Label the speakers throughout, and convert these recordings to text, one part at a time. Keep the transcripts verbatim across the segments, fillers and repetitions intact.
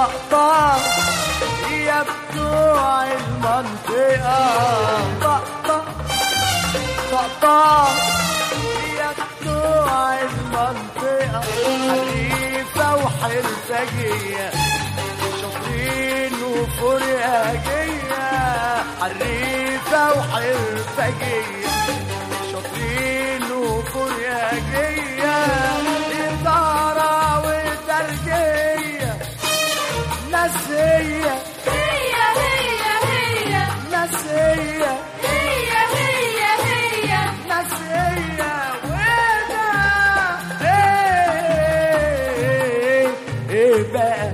Speaker 1: طقطق يا بتوع المنطقة، طقطق طقطق يا بتوع المنطقة، حريفة وحرفجية شاطرين وفرياجية، حريفة وحرفجية شاطرين وفرياجية، إدارة وترجية ناسية
Speaker 2: هي هي هي
Speaker 1: ناسية
Speaker 2: هي هي هي
Speaker 1: ناسية وده ايه ايه بقى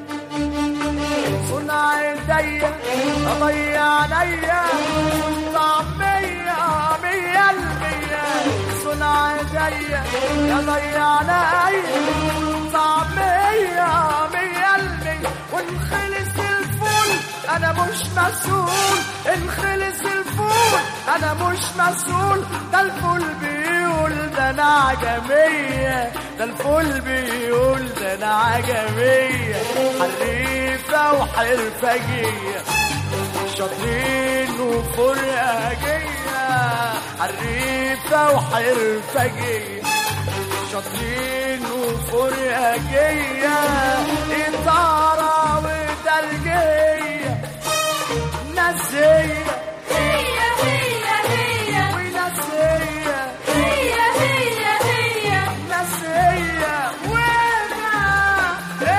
Speaker 1: صنع ايديا اضيع عليا طعمية مية المية، صنع ايديا اضيع عليا طعمية مية المية، ونخلص الفول انا مش مسؤول، انخلص الفول انا مش مسؤول، ده الفول بيقول ده انا عجمية، ده الفول بيقول ده انا عجمية، حريفة وحرفجية شاطرين وفرقجية، حريفة وحرفجية شاطرين وفرقجية، إطارة وترجية ناسية
Speaker 2: هي هي هي
Speaker 1: وناسية
Speaker 2: هي هي هي
Speaker 1: ناسية وما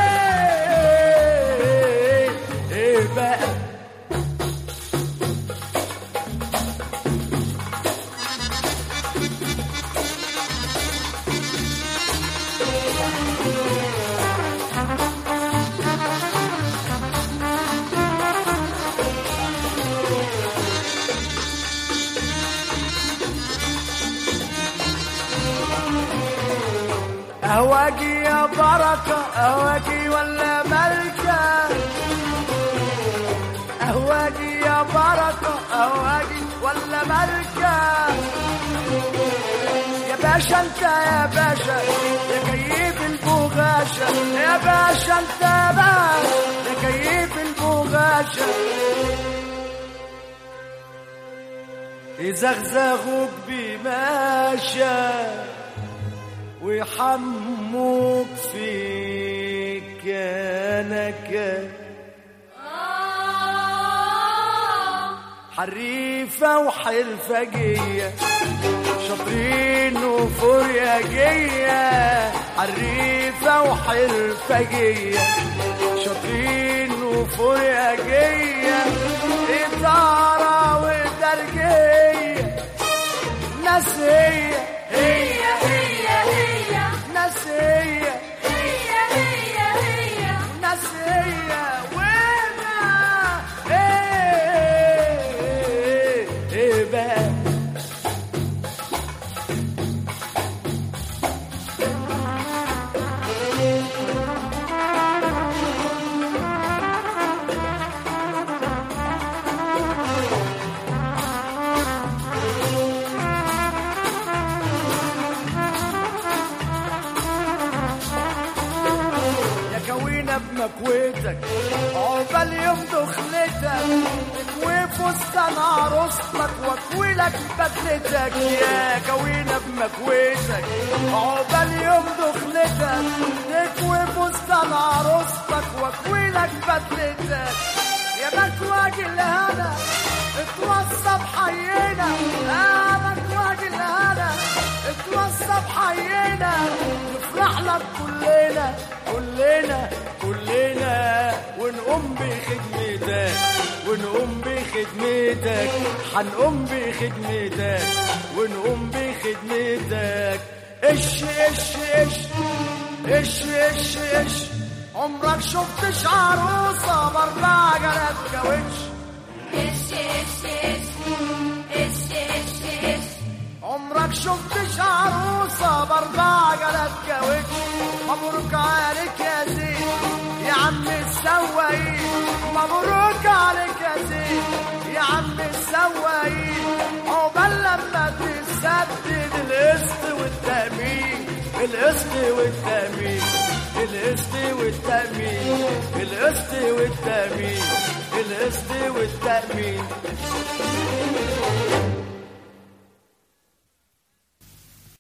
Speaker 1: ايه ايه بقى أهواجي يا بركة أهواجي ولا ملكة، أهواجي يا بركة أهواجي ولا ملكة، يا باشا انت يا باشا يا كيف البغاشة، يا باشا انت يا باشا يا كيف البغاشة، يزغزغوك بماشى ويحموك في كنكة، حريفة وحرفجية شاطرين وفرياجية، حريفة وحرفجية شاطرين وفرياجية، إدارة وترجية ناسية
Speaker 2: هي هي هي
Speaker 1: ناسية
Speaker 2: هي هي هي
Speaker 1: ناسية وما ايه ايه بقى بمكويتك عقبال يوم دخلتك، تكوي فستان عروستك واكويلك بدلتك، يا كوينة بمكويتك عقبال يوم دخلتك، تكوي فستان عروستك واكويلك بدلتك، يا مكواج الهنا اتوصى بحينا، يا مكواج الهنا اتوصى بحينا، نفرح لك كلنا كلنا كلنا، ونقوم بخدمتك ونقوم بخدمتك، حنقوم بخدمتك ونقوم بخدمتك، اش اش اش اش اش اش عمرك شفتش عروسة باربع جلات كاوتش،
Speaker 2: اش اش اش اش اش اش
Speaker 1: عمرك شفتش عروسة باربع جلات كاوتش، مبروك عليك يا زين يا عم السواقين، مبروك عليك يا زين يا عم السواقين، عقبال لما تسدد القسط والتأمين، القسط والتأمين القسط والتأمين. القسط والتأمين، القسط والتأمين.